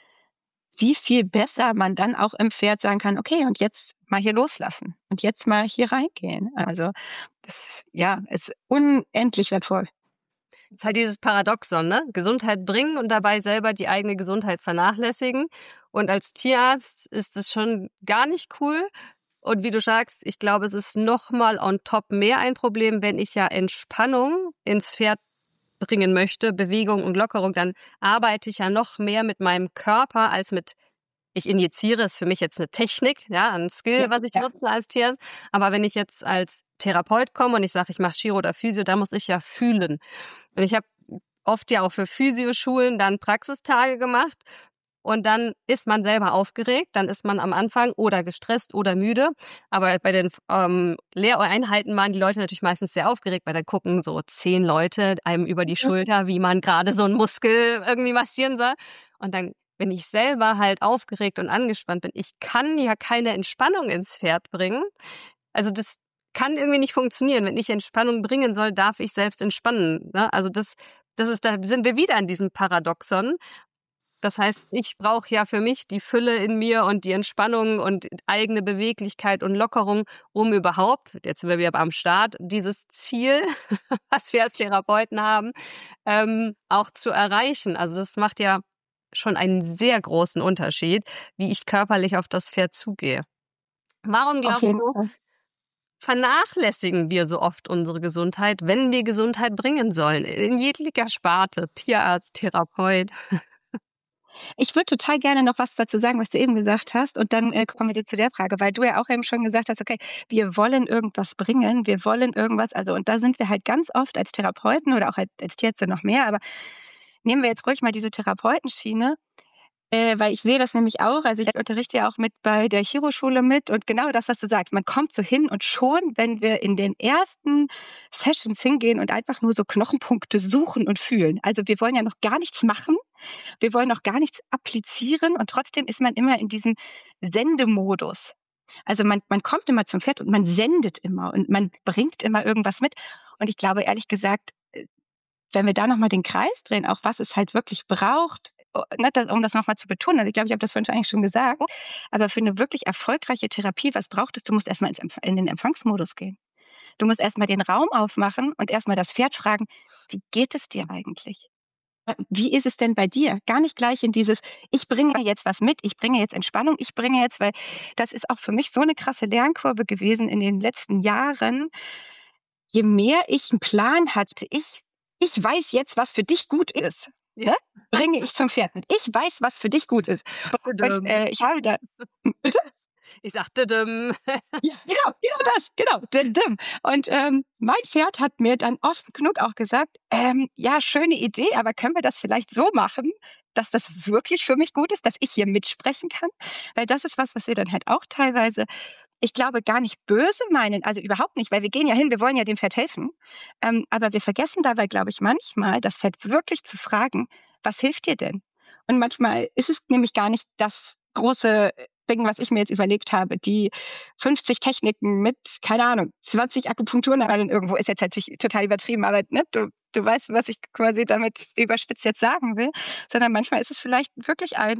wie viel besser man dann auch im Pferd sagen kann, okay, und jetzt mal hier loslassen und jetzt mal hier reingehen. Also das, ja, ist unendlich wertvoll. Es ist halt dieses Paradoxon, ne? Gesundheit bringen und dabei selber die eigene Gesundheit vernachlässigen. Und als Tierarzt ist es schon gar nicht cool. Und wie du sagst, ich glaube, es ist nochmal on top mehr ein Problem, wenn ich ja Entspannung ins Pferd bringen möchte, Bewegung und Lockerung, dann arbeite ich ja noch mehr mit meinem Körper als mit, ich injiziere, ist für mich jetzt eine Technik, ja, ein Skill, Ja, was ich ja. nutze als Tierarzt. Aber wenn ich jetzt als Therapeut komme und ich sage, ich mache Chiro oder Physio, da muss ich ja fühlen. Und ich habe oft ja auch für Physioschulen dann Praxistage gemacht. Und dann ist man selber aufgeregt, dann ist man am Anfang oder gestresst oder müde. Aber bei den ähm, Lehreinheiten waren die Leute natürlich meistens sehr aufgeregt, weil da gucken so zehn Leute einem über die Schulter, wie man gerade so einen Muskel irgendwie massieren soll. Und dann bin ich selber halt aufgeregt und angespannt bin. Ich kann ja keine Entspannung ins Pferd bringen. Also das kann irgendwie nicht funktionieren. Wenn ich Entspannung bringen soll, darf ich selbst entspannen. Ne? Also das, das ist, da sind wir wieder an diesem Paradoxon. Das heißt, ich brauche ja für mich die Fülle in mir und die Entspannung und eigene Beweglichkeit und Lockerung, um überhaupt, jetzt sind wir wieder am Start, dieses Ziel, was wir als Therapeuten haben, ähm, auch zu erreichen. Also das macht ja schon einen sehr großen Unterschied, wie ich körperlich auf das Pferd zugehe. Warum Auf glaubst jeden du, Fall. vernachlässigen wir so oft unsere Gesundheit, wenn wir Gesundheit bringen sollen? In jeglicher Sparte, Tierarzt, Therapeut. Ich würde total gerne noch was dazu sagen, was du eben gesagt hast. Und dann äh, kommen wir dir zu der Frage, weil du ja auch eben schon gesagt hast, okay, wir wollen irgendwas bringen, wir wollen irgendwas. Also, und da sind wir halt ganz oft als Therapeuten oder auch als, als Tierärzte noch mehr. Aber nehmen wir jetzt ruhig mal diese Therapeutenschiene. Äh, weil ich sehe das nämlich auch, also ich unterrichte ja auch mit bei der Chiroschule mit und genau das, was du sagst, man kommt so hin und schon, wenn wir in den ersten Sessions hingehen und einfach nur so Knochenpunkte suchen und fühlen. Also wir wollen ja noch gar nichts machen, wir wollen noch gar nichts applizieren und trotzdem ist man immer in diesem Sendemodus. Also man, man kommt immer zum Pferd und man sendet immer und man bringt immer irgendwas mit. Und ich glaube ehrlich gesagt, äh, wenn wir da nochmal den Kreis drehen, auch was es halt wirklich braucht, oh, ne, das, um das nochmal zu betonen, also ich glaube, ich habe das vorhin eigentlich schon gesagt, aber für eine wirklich erfolgreiche Therapie, was braucht es? Du musst erstmal ins Empf- in den Empfangsmodus gehen. Du musst erstmal den Raum aufmachen und erstmal das Pferd fragen, wie geht es dir eigentlich? Wie ist es denn bei dir? Gar nicht gleich in dieses, ich bringe jetzt was mit, ich bringe jetzt Entspannung, ich bringe jetzt, weil das ist auch für mich so eine krasse Lernkurve gewesen in den letzten Jahren. Je mehr ich einen Plan hatte, ich, ich weiß jetzt, was für dich gut ist, Ja. ne? Bringe ich zum Pferd mit. Ich weiß, was für dich gut ist. Und Düdüm. äh, ich habe da, bitte? Ich sag düdüm. Ja, genau, genau das, genau. Dim, dim. Und ähm, mein Pferd hat mir dann oft genug auch gesagt, ähm, ja, schöne Idee, aber können wir das vielleicht so machen, dass das wirklich für mich gut ist, dass ich hier mitsprechen kann? Weil das ist was, was wir dann halt auch teilweise, ich glaube, gar nicht böse meinen, also überhaupt nicht, weil wir gehen ja hin, wir wollen ja dem Pferd helfen. Ähm, aber wir vergessen dabei, glaube ich, manchmal, das Pferd wirklich zu fragen, was hilft dir denn? Und manchmal ist es nämlich gar nicht das große Ding, was ich mir jetzt überlegt habe, die fünfzig Techniken mit, keine Ahnung, zwanzig Akupunkturnadeln irgendwo, ist jetzt natürlich total übertrieben, aber ne, du, du weißt, was ich quasi damit überspitzt jetzt sagen will, sondern manchmal ist es vielleicht wirklich ein,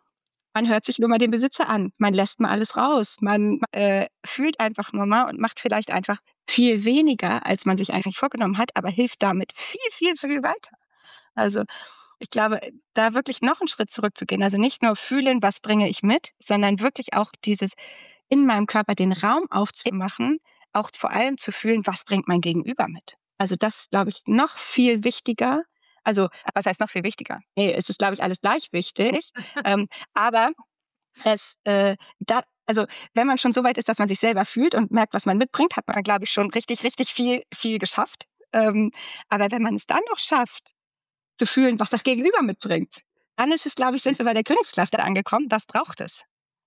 man hört sich nur mal den Besitzer an, man lässt mal alles raus, man äh, fühlt einfach nur mal und macht vielleicht einfach viel weniger, als man sich eigentlich vorgenommen hat, aber hilft damit viel, viel, viel weiter. Also ich glaube, da wirklich noch einen Schritt zurückzugehen, also nicht nur fühlen, was bringe ich mit, sondern wirklich auch dieses in meinem Körper den Raum aufzumachen, auch vor allem zu fühlen, was bringt mein Gegenüber mit. Also das ist, glaube ich, noch viel wichtiger. Also was heißt noch viel wichtiger? Nee, es ist, glaube ich, alles gleich wichtig. ähm, aber es, äh, da, also wenn man schon so weit ist, dass man sich selber fühlt und merkt, was man mitbringt, hat man, glaube ich, schon richtig, richtig viel, viel geschafft. Ähm, aber wenn man es dann noch schafft, zu fühlen, was das Gegenüber mitbringt, dann ist es, glaube ich, sind wir bei der Königsklasse angekommen. Das braucht es.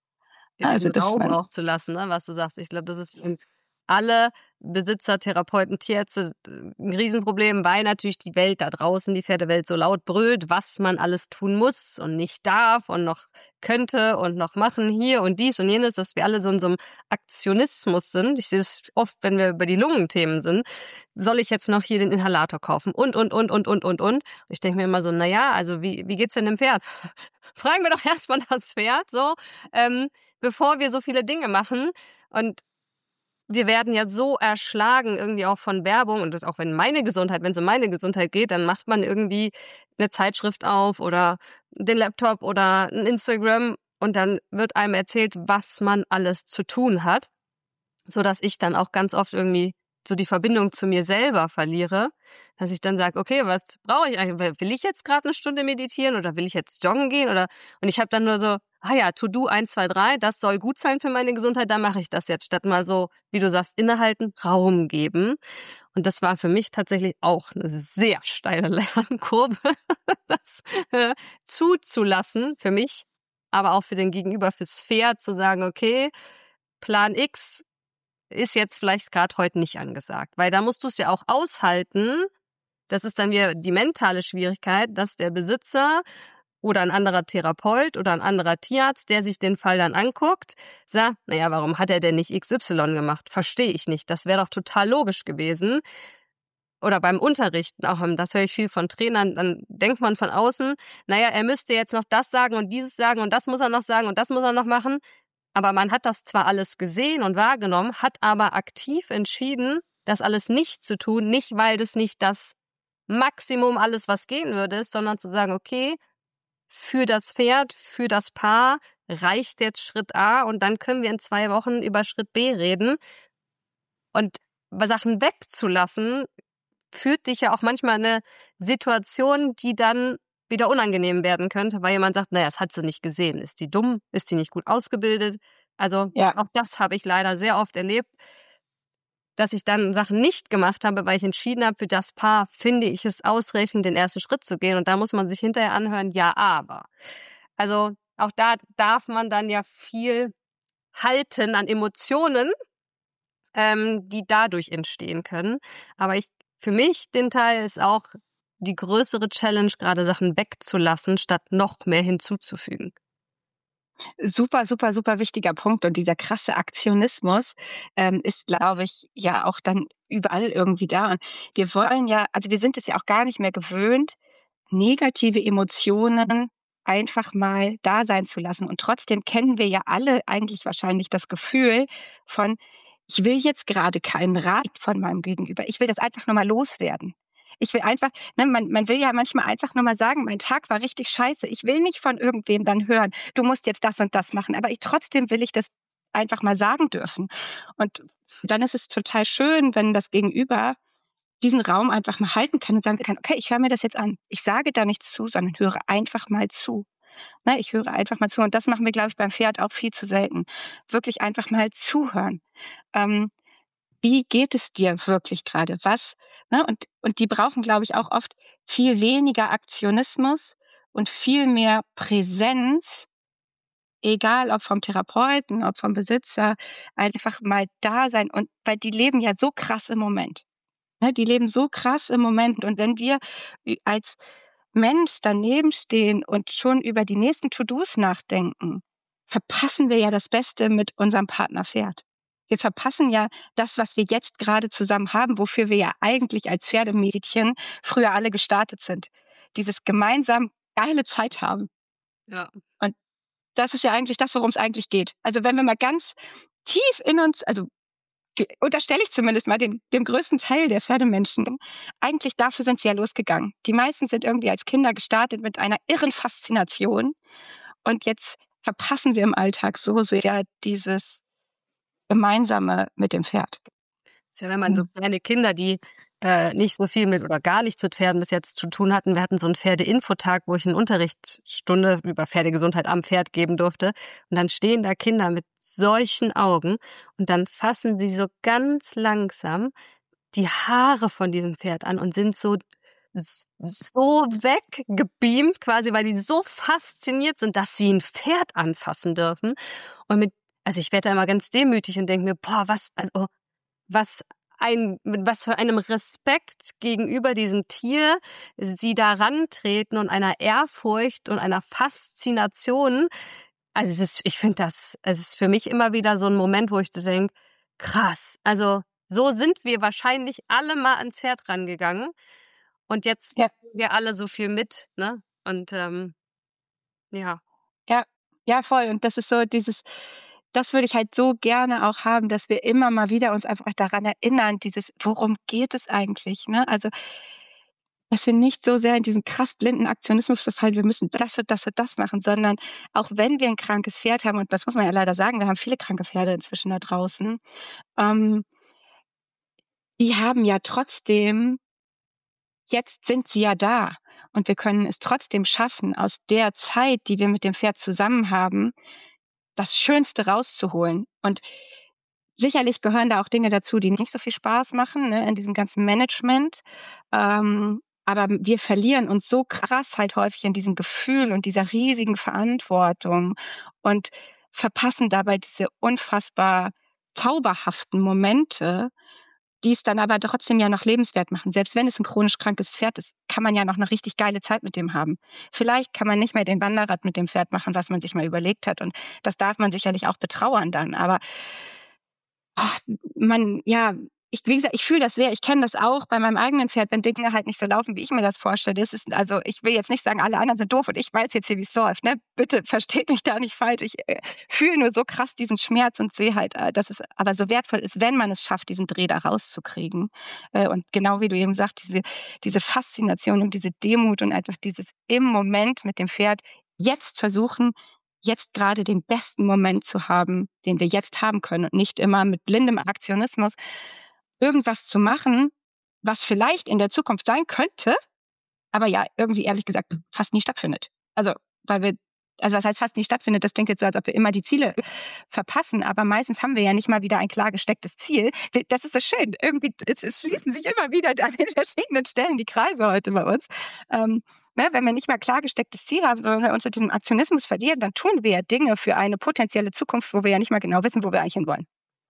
Ja, Also, diesen dass Raum man auch zu lassen, ne, was du sagst. Ich glaube, das ist für alle Besitzer, Therapeuten, Tierärzte äh, 'n Riesenproblem, weil natürlich die Welt da draußen, die Pferdewelt so laut brüllt, was man alles tun muss und nicht darf und noch könnte und noch machen hier und dies und jenes, dass wir alle so in so einem Aktionismus sind. Ich sehe es oft, wenn wir über die Lungenthemen sind. Soll ich jetzt noch hier den Inhalator kaufen? Und, und, und, und, und, und, und. Und ich denke mir immer so, na ja, also wie wie geht's denn dem Pferd? Fragen wir doch erst mal das Pferd so, ähm, bevor wir so viele Dinge machen. Und wir werden ja so erschlagen irgendwie auch von Werbung und das auch wenn meine Gesundheit, wenn es um meine Gesundheit geht, dann macht man irgendwie eine Zeitschrift auf oder den Laptop oder ein Instagram und dann wird einem erzählt, was man alles zu tun hat, sodass ich dann auch ganz oft irgendwie so die Verbindung zu mir selber verliere, dass ich dann sage, okay, was brauche ich eigentlich? Will ich jetzt gerade eine Stunde meditieren oder will ich jetzt joggen gehen oder und ich habe dann nur so, ah ja, To-Do eins, zwei, drei, das soll gut sein für meine Gesundheit, dann mache ich das jetzt, statt mal so, wie du sagst, innehalten, Raum geben. Und das war für mich tatsächlich auch eine sehr steile Lernkurve, das äh, zuzulassen für mich, aber auch für den Gegenüber, fürs Pferd zu sagen, okay, Plan X ist jetzt vielleicht gerade heute nicht angesagt. Weil da musst du es ja auch aushalten, das ist dann wieder die mentale Schwierigkeit, dass der Besitzer oder ein anderer Therapeut oder ein anderer Tierarzt, der sich den Fall dann anguckt, sagt, naja, warum hat er denn nicht X Y gemacht? Verstehe ich nicht. Das wäre doch total logisch gewesen. oder beim Unterrichten auch, ähm, das höre ich viel von Trainern, dann denkt man von außen, naja, er müsste jetzt noch das sagen und dieses sagen und das muss er noch sagen und das muss er noch machen. Aber man hat das zwar alles gesehen und wahrgenommen, hat aber aktiv entschieden, das alles nicht zu tun, nicht weil das nicht das Maximum alles, was gehen würde, ist, sondern zu sagen, okay, für das Pferd, für das Paar reicht jetzt Schritt A und dann können wir in zwei Wochen über Schritt B reden. Und Sachen wegzulassen, führt dich ja auch manchmal in eine Situation, die dann wieder unangenehm werden könnte, weil jemand sagt, naja, das hat sie nicht gesehen. Ist die dumm? Ist die nicht gut ausgebildet? Also Ja. auch das habe ich leider sehr oft erlebt, dass ich dann Sachen nicht gemacht habe, weil ich entschieden habe, für das Paar finde ich es ausreichend, den ersten Schritt zu gehen. Und da muss man sich hinterher anhören, ja, aber. Also auch da darf man dann ja viel halten an Emotionen, ähm, die dadurch entstehen können. Aber ich, für mich, den Teil ist auch die größere Challenge, gerade Sachen wegzulassen, statt noch mehr hinzuzufügen. Super, super, super wichtiger Punkt. Und dieser krasse Aktionismus ähm, ist, glaube ich, ja auch dann überall irgendwie da. Und wir wollen ja, also wir sind es ja auch gar nicht mehr gewöhnt, negative Emotionen einfach mal da sein zu lassen. Und trotzdem kennen wir ja alle eigentlich wahrscheinlich das Gefühl von, ich will jetzt gerade keinen Rat von meinem Gegenüber. Ich will das einfach nur mal loswerden. Ich will einfach, ne, man, man will ja manchmal einfach nur mal sagen, mein Tag war richtig scheiße. Ich will nicht von irgendwem dann hören, du musst jetzt das und das machen. Aber ich, trotzdem will ich das einfach mal sagen dürfen. Und dann ist es total schön, wenn das Gegenüber diesen Raum einfach mal halten kann und sagen kann, okay, ich höre mir das jetzt an. Ich sage da nichts zu, sondern höre einfach mal zu. Ne, ich höre einfach mal zu. Und das machen wir, glaube ich, beim Pferd auch viel zu selten. Wirklich einfach mal zuhören. Ähm, wie geht es dir wirklich gerade? Was, ne? Und, und die brauchen, glaube ich, auch oft viel weniger Aktionismus und viel mehr Präsenz, egal ob vom Therapeuten, ob vom Besitzer, einfach mal da sein. Und weil die leben ja so krass im Moment. Ne, die leben so krass im Moment. Und wenn wir ü- als Mensch daneben stehen und schon über die nächsten To-Dos nachdenken, verpassen wir ja das Beste mit unserem Partner Pferd. Wir verpassen ja das, was wir jetzt gerade zusammen haben, wofür wir ja eigentlich als Pferdemädchen früher alle gestartet sind. Dieses gemeinsam geile Zeit haben. Ja. Und das ist ja eigentlich das, worum es eigentlich geht. Also wenn wir mal ganz tief in uns, also ge- unterstelle ich zumindest mal den, dem größten Teil der Pferdemenschen, eigentlich dafür sind sie ja losgegangen. Die meisten sind irgendwie als Kinder gestartet mit einer irren Faszination und jetzt verpassen wir im Alltag so sehr dieses Gemeinsame mit dem Pferd. Ist ja, wenn man so Mhm. kleine Kinder, die äh, nicht so viel mit oder gar nichts mit Pferden bis jetzt zu tun hatten. Wir hatten so einen Pferdeinfotag, wo ich eine Unterrichtsstunde über Pferdegesundheit am Pferd geben durfte. Und dann stehen da Kinder mit solchen Augen und dann fassen sie so ganz langsam die Haare von diesem Pferd an und sind so so weggebeamt quasi, weil die so fasziniert sind, dass sie ein Pferd anfassen dürfen. Und mit, also ich werde da immer ganz demütig und denke mir, boah, was, also was ein, mit was für einem Respekt gegenüber diesem Tier sie da rantreten und einer Ehrfurcht und einer Faszination. Also es ist, ich finde das, es ist für mich immer wieder so ein Moment, wo ich so denke, krass, also so sind wir wahrscheinlich alle mal ans Pferd rangegangen und jetzt Ja, bringen wir alle so viel mit, ne? Und ähm, ja, ja, ja, voll. Und das ist so dieses, das würde ich halt so gerne auch haben, dass wir immer mal wieder uns einfach daran erinnern, dieses, worum geht es eigentlich, ne? Also, dass wir nicht so sehr in diesen krass blinden Aktionismus verfallen, wir müssen das und das und das machen, sondern auch wenn wir ein krankes Pferd haben, und das muss man ja leider sagen, wir haben viele kranke Pferde inzwischen da draußen, ähm, die haben ja trotzdem, jetzt sind sie ja da und wir können es trotzdem schaffen, aus der Zeit, die wir mit dem Pferd zusammen haben, das Schönste rauszuholen. Und sicherlich gehören da auch Dinge dazu, die nicht so viel Spaß machen, ne, in diesem ganzen Management. Ähm, aber wir verlieren uns so krass halt häufig in diesem Gefühl und dieser riesigen Verantwortung und verpassen dabei diese unfassbar zauberhaften Momente, die es dann aber trotzdem ja noch lebenswert machen. Selbst wenn es ein chronisch krankes Pferd ist, kann man ja noch eine richtig geile Zeit mit dem haben. Vielleicht kann man nicht mehr den Wanderrad mit dem Pferd machen, was man sich mal überlegt hat. Und das darf man sicherlich auch betrauern dann. Aber ah, man, ja, ich, wie gesagt, ich fühle das sehr. Ich kenne das auch bei meinem eigenen Pferd, wenn Dinge halt nicht so laufen, wie ich mir das vorstelle. Das ist, also ich will jetzt nicht sagen, alle anderen sind doof und ich weiß jetzt hier, wie es läuft. Ne? Bitte versteht mich da nicht falsch. Ich äh, fühle nur so krass diesen Schmerz und sehe halt, äh, dass es aber so wertvoll ist, wenn man es schafft, diesen Dreh da rauszukriegen. Äh, und genau wie du eben sagst, diese, diese Faszination und diese Demut und einfach dieses im Moment mit dem Pferd jetzt versuchen, jetzt gerade den besten Moment zu haben, den wir jetzt haben können und nicht immer mit blindem Aktionismus irgendwas zu machen, was vielleicht in der Zukunft sein könnte, aber ja, irgendwie ehrlich gesagt fast nie stattfindet. Also, weil wir, also was heißt fast nie stattfindet, das klingt jetzt so, als ob wir immer die Ziele verpassen, aber meistens haben wir ja nicht mal wieder ein klar gestecktes Ziel. Das ist so schön. Irgendwie, es, es schließen sich immer wieder an den verschiedenen Stellen die Kreise heute bei uns. Ähm, ne, wenn wir nicht mal klar gestecktes Ziel haben, sondern uns in diesem Aktionismus verlieren, dann tun wir ja Dinge für eine potenzielle Zukunft, wo wir ja nicht mal genau wissen, wo wir eigentlich hinwollen.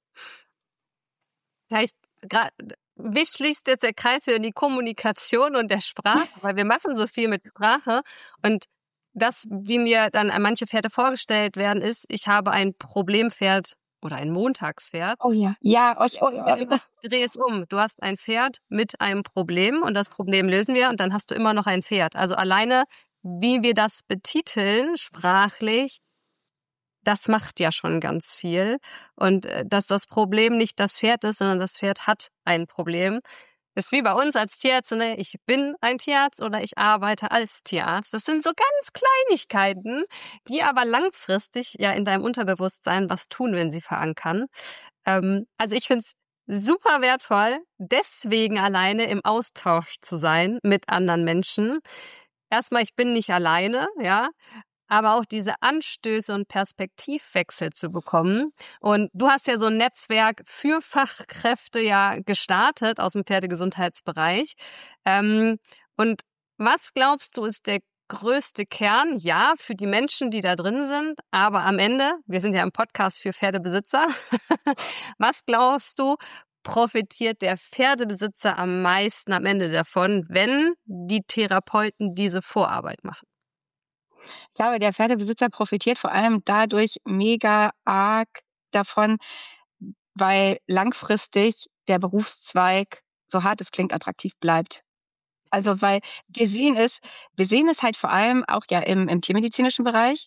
Ja, ich gerade mich schließt jetzt der Kreis für die Kommunikation und der Sprache, weil wir machen so viel mit Sprache und das, wie mir dann an manche Pferde vorgestellt werden, ist, ich habe ein Problempferd oder ein Montagspferd. Oh ja, ja, euch, oh, oh, Dreh es um. Du hast ein Pferd mit einem Problem und das Problem lösen wir und dann hast du immer noch ein Pferd. Also alleine, wie wir das betiteln, sprachlich, das macht ja schon ganz viel. Und äh, dass das Problem nicht das Pferd ist, sondern das Pferd hat ein Problem. Ist wie bei uns als Tierärzte, ne? Ich bin ein Tierarzt oder ich arbeite als Tierarzt. Das sind so ganz Kleinigkeiten, die aber langfristig ja in deinem Unterbewusstsein was tun, wenn sie verankern. Ähm, also ich finde es super wertvoll, deswegen alleine im Austausch zu sein mit anderen Menschen. Erstmal, ich bin nicht alleine, ja, aber auch diese Anstöße und Perspektivwechsel zu bekommen. Und du hast ja so ein Netzwerk für Fachkräfte ja gestartet aus dem Pferdegesundheitsbereich. Ähm, und was glaubst du, ist der größte Kern? Ja, für die Menschen, die da drin sind, aber am Ende, wir sind ja im Podcast für Pferdebesitzer, was glaubst du, profitiert der Pferdebesitzer am meisten am Ende davon, wenn die Therapeuten diese Vorarbeit machen? Ich glaube, der Pferdebesitzer profitiert vor allem dadurch mega arg davon, weil langfristig der Berufszweig, so hart es klingt, attraktiv bleibt. Also, weil wir sehen es wir sehen es halt vor allem auch ja im im tiermedizinischen Bereich.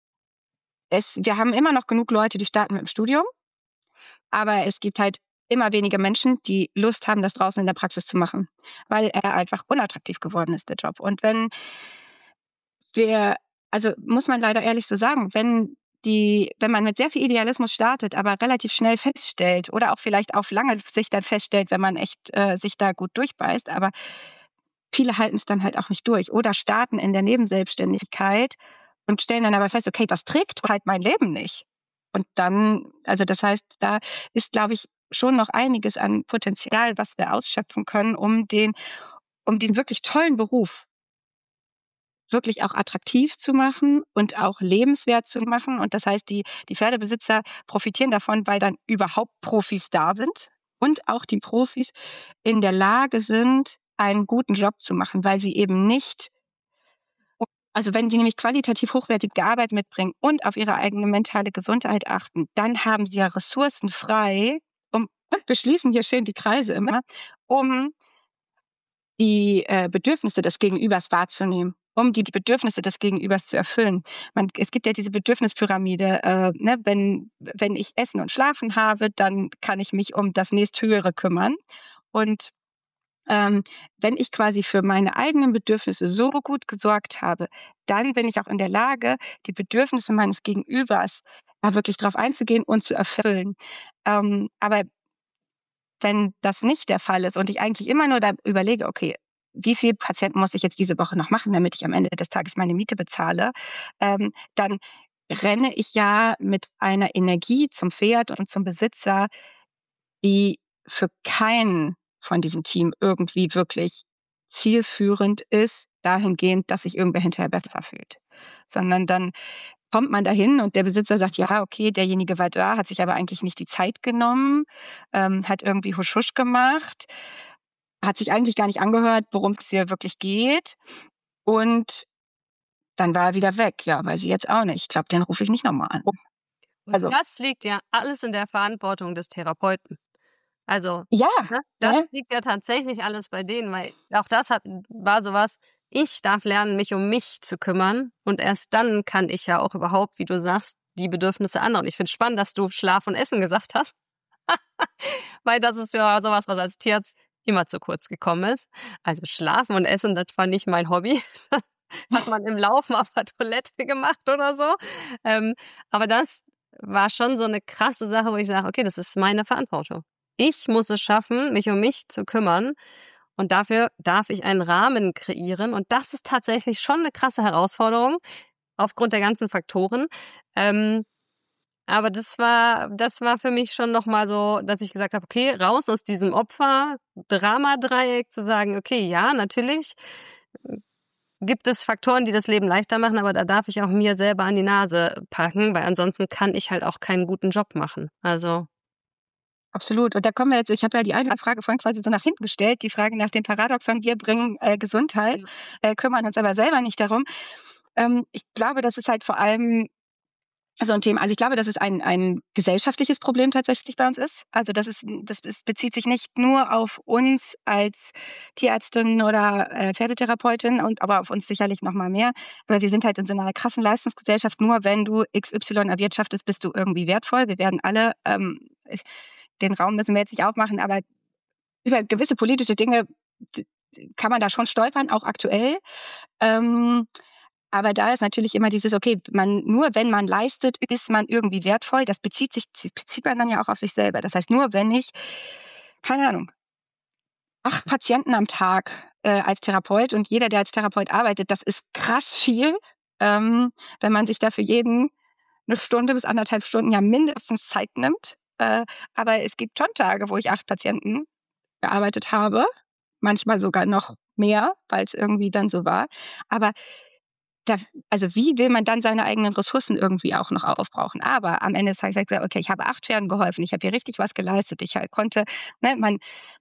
Es wir haben immer noch genug Leute, die starten mit dem Studium, aber es gibt halt immer weniger Menschen, die Lust haben, das draußen in der Praxis zu machen, weil er einfach unattraktiv geworden ist, der Job. Und wenn wir also, muss man leider ehrlich so sagen, wenn die wenn man mit sehr viel Idealismus startet, aber relativ schnell feststellt oder auch vielleicht auf lange Sicht dann feststellt, wenn man echt, äh, sich da gut durchbeißt, aber viele halten es dann halt auch nicht durch oder starten in der Nebenselbstständigkeit und stellen dann aber fest: „Okay, das trägt halt mein Leben nicht." Und dann also, das heißt, da ist, glaube ich, schon noch einiges an Potenzial, was wir ausschöpfen können, um den um diesen wirklich tollen Beruf wirklich auch attraktiv zu machen und auch lebenswert zu machen. Und das heißt, die die Pferdebesitzer profitieren davon, weil dann überhaupt Profis da sind und auch die Profis in der Lage sind, einen guten Job zu machen, weil sie eben nicht also, wenn sie nämlich qualitativ hochwertige Arbeit mitbringen und auf ihre eigene mentale Gesundheit achten, dann haben sie ja Ressourcen frei, um und wir schließen hier schön die Kreise immer, um die, äh, Bedürfnisse des Gegenübers wahrzunehmen, um die Bedürfnisse des Gegenübers zu erfüllen. Man es gibt ja diese Bedürfnispyramide, äh, ne, wenn wenn ich Essen und Schlafen habe, dann kann ich mich um das Nächsthöhere kümmern. Und, ähm, wenn ich quasi für meine eigenen Bedürfnisse so gut gesorgt habe, dann bin ich auch in der Lage, die Bedürfnisse meines Gegenübers da wirklich drauf einzugehen und zu erfüllen. Ähm, aber wenn das nicht der Fall ist und ich eigentlich immer nur da überlege: „Okay, wie viel Patienten muss ich jetzt diese Woche noch machen, damit ich am Ende des Tages meine Miete bezahle?", ähm, dann renne ich ja mit einer Energie zum Pferd und zum Besitzer, die für keinen von diesem Team irgendwie wirklich zielführend ist, dahingehend, dass sich irgendwer hinterher besser fühlt. Sondern dann kommt man dahin und der Besitzer sagt: „Ja, okay, derjenige war da, hat sich aber eigentlich nicht die Zeit genommen, ähm, hat irgendwie husch husch gemacht, hat sich eigentlich gar nicht angehört, worum's hier wirklich geht." Und dann war er wieder weg. Ja, weiß ich jetzt auch nicht. Ich glaube, den rufe ich nicht noch mal an. Und Also das liegt ja alles in der Verantwortung des Therapeuten. Also, Ja, ne, das ne? liegt ja tatsächlich alles bei denen, weil auch das hat war so was, ich darf lernen, mich um mich zu kümmern und erst dann kann ich ja auch überhaupt, wie du sagst, die Bedürfnisse anderer. Und ich finde es spannend, dass du Schlaf und Essen gesagt hast, weil das ist ja so was, was als Tierarzt immer zu kurz gekommen ist. Also, Schlafen und Essen, das war nicht mein Hobby. Hat man im Laufen auf der Toilette gemacht oder so. Ähm, aber das war schon so 'ne krasse Sache, wo ich sage: „Okay, das ist meine Verantwortung. Ich muss es schaffen, mich um mich zu kümmern und dafür darf ich einen Rahmen kreieren." Und das ist tatsächlich schon 'ne krasse Herausforderung aufgrund der ganzen Faktoren. Ähm, aber das war das war für mich schon noch mal so, dass ich gesagt habe: „Okay, raus aus diesem Opfer-Drama-Dreieck", zu sagen: „Okay, ja, natürlich gibt es Faktoren, die das Leben leichter machen, aber da darf ich auch mir selber an die Nase packen, weil ansonsten kann ich halt auch keinen guten Job machen." Also, Absolut. Und da kommen wir jetzt, ich habe ja die eine Frage vorhin quasi so nach hinten gestellt, die Frage nach dem Paradoxon, wir bringen äh, Gesundheit, ja. äh, kümmern uns aber selber nicht darum. Ähm, ich glaube, das ist halt vor allem so ein Thema. Also, ich glaube, dass es ein ein gesellschaftliches Problem tatsächlich bei uns ist. Also, das ist das ist bezieht sich nicht nur auf uns als Tierärztin oder, äh, Pferdetherapeutin und aber auf uns sicherlich noch mal mehr, weil wir sind halt in so einer krassen Leistungsgesellschaft. Nur wenn du X Y erwirtschaftest, bist du irgendwie wertvoll. Wir werden alle, ähm ich den Raum müssen wir jetzt nicht aufmachen, aber über gewisse politische Dinge d kann man da schon stolpern, auch aktuell. Ähm aber da ist natürlich immer dieses, okay, man nur wenn man leistet, ist man irgendwie wertvoll. Das bezieht sich bezieht man dann ja auch auf sich selber. Das heißt, nur wenn ich, keine Ahnung, acht Patienten am Tag, äh, als Therapeut und jeder, der als Therapeut arbeitet, das ist krass viel, ähm, wenn man sich da für jeden eine Stunde bis anderthalb Stunden ja mindestens Zeit nimmt. Äh, aber es gibt schon Tage, wo ich acht Patienten gearbeitet habe, manchmal sogar noch mehr, weil es irgendwie dann so war. Aber da also, wie will man dann seine eigenen Ressourcen irgendwie auch noch aufbrauchen? Aber am Ende des Tages habe ich gesagt: „Okay, ich habe acht Pferden geholfen. Ich habe hier richtig was geleistet." Ich halt konnte, ne, man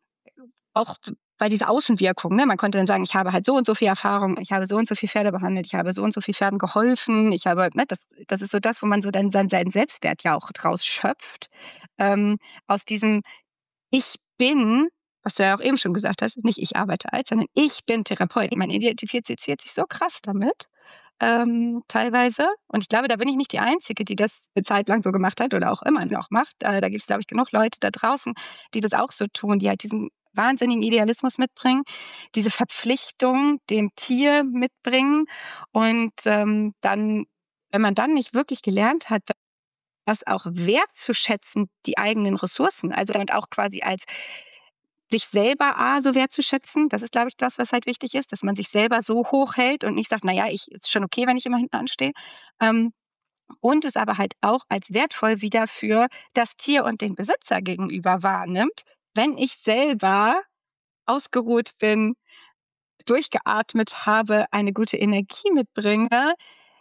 auch bei dieser Außenwirkung, ne, man konnte dann sagen: „Ich habe halt so und so viel Erfahrung. Ich habe so und so viel Pferde behandelt. Ich habe so und so viel Pferden geholfen. Ich habe", ne, das das ist so das, wo man so dann seinen seinen Selbstwert ja auch draus schöpft, ähm, aus diesem „Ich bin", was du ja auch eben schon gesagt hast, nicht „ich arbeite als", sondern „ich bin Therapeut." Man identifiziert sich so krass damit, ähm, teilweise. Und ich glaube, da bin ich nicht die Einzige, die das 'ne Zeit lang so gemacht hat oder auch immer noch macht. Äh, da gibt's, glaube ich, genug Leute da draußen, die das auch so tun, die halt diesen wahnsinnigen Idealismus mitbringen, diese Verpflichtung dem Tier mitbringen und, ähm, dann wenn man dann nicht wirklich gelernt hat, das auch wertzuschätzen, die eigenen Ressourcen, also und auch quasi als sich selber A, so wertzuschätzen. Das ist, glaube ich, das, was halt wichtig ist, dass man sich selber so hoch hält und nicht sagt: „Na ja, ich ist schon okay, wenn ich immer hinten anstehe." Ähm, und es aber halt auch als wertvoll wieder für das Tier und den Besitzer gegenüber wahrnimmt, wenn ich selber ausgeruht bin, durchgeatmet habe, eine gute Energie mitbringe,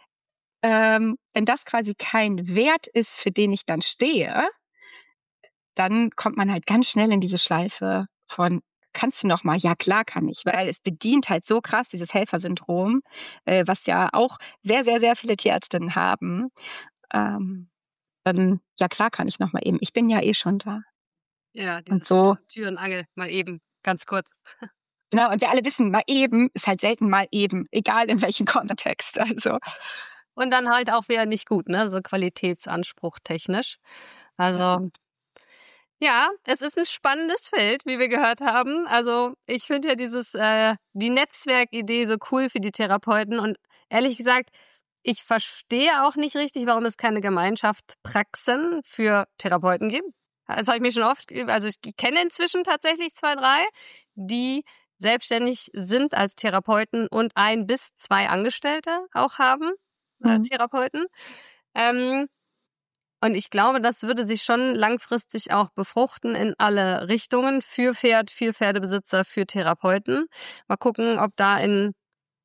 ähm, wenn das quasi kein Wert ist, für den ich dann stehe, dann kommt man halt ganz schnell in diese Schleife von: „Kannst du noch mal?" „Ja, klar kann ich." Weil es bedient halt so krass dieses Helfersyndrom, äh, was ja auch sehr, sehr, sehr viele Tierärztinnen haben. Ähm, dann: „Ja, klar kann ich noch mal eben. Ich bin ja eh schon da." Ja, Und dieses so, Tür und Angel mal eben, ganz kurz. genau, und wir alle wissen, mal eben ist halt selten mal eben, egal in welchem Kontext. Also, Und dann halt auch wieder nicht gut, ne, so Qualitätsanspruch technisch. Also, ja, es ist 'n spannendes Feld, wie wir gehört haben. Also, ich finde ja dieses äh, die Netzwerkidee so cool für die Therapeuten und ehrlich gesagt, ich verstehe auch nicht richtig, warum es keine Gemeinschaftspraxen für Therapeuten gibt. Das habe ich mir schon oft üb also, ich kenne inzwischen tatsächlich zwei, drei, die selbstständig sind als Therapeuten und ein bis zwei Angestellte auch haben, äh, mhm. Therapeuten. Ähm und ich glaube, das würde sich schon langfristig auch befruchten in alle Richtungen für Pferd, für Pferdebesitzer, für Therapeuten. Mal gucken, ob da in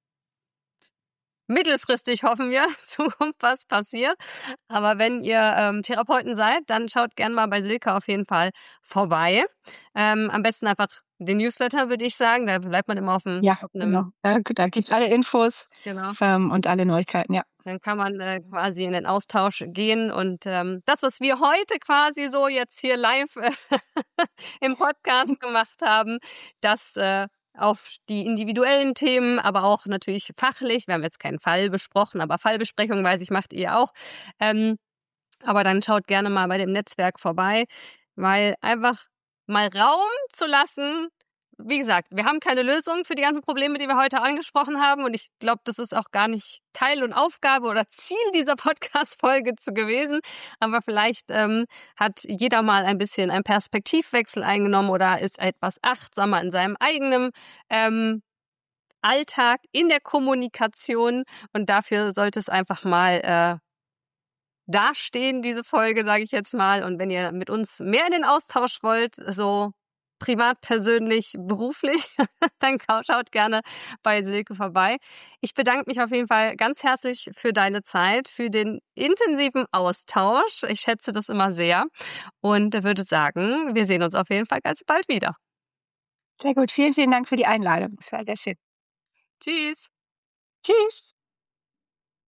mittelfristig, hoffen wir, Zukunft was passiert. Aber wenn ihr ähm, Therapeuten seid, dann schaut gern mal bei Silke auf jeden Fall vorbei. Ähm, am besten einfach den Newsletter, würde ich sagen. Da bleibt man immer auf dem Ja, auf 'nem genau. Da da gibt's alle Infos, Genau. ähm, und alle Neuigkeiten, ja. Dann kann man, äh, quasi in den Austausch gehen und, ähm, das, was wir heute quasi so jetzt hier live äh, im Podcast gemacht haben, das, äh, auf die individuellen Themen, aber auch natürlich fachlich. Wir haben jetzt keinen Fall besprochen, aber Fallbesprechungen, weiß ich, macht ihr auch. Ähm, aber dann schaut gerne mal bei dem Netzwerk vorbei, weil einfach mal Raum zu lassen wie gesagt, wir haben keine Lösung für die ganzen Probleme, die wir heute angesprochen haben und ich glaube, das ist auch gar nicht Teil und Aufgabe oder Ziel dieser Podcast-Folge zu gewesen, aber vielleicht, ähm, hat jeder mal ein bisschen einen Perspektivwechsel eingenommen oder ist etwas achtsamer in seinem eigenen, ähm, Alltag, in der Kommunikation und dafür sollte es einfach mal, äh, dastehen, diese Folge, sage ich jetzt mal. Und wenn ihr mit uns mehr in den Austausch wollt, so privat, persönlich, beruflich, dann kau schaut gerne bei Silke vorbei. Ich bedanke mich auf jeden Fall ganz herzlich für deine Zeit, für den intensiven Austausch. Ich schätze das immer sehr und würde sagen, wir sehen uns auf jeden Fall ganz bald wieder. Sehr gut. Vielen, vielen Dank für die Einladung. Es war sehr schön. Tschüss. Tschüss.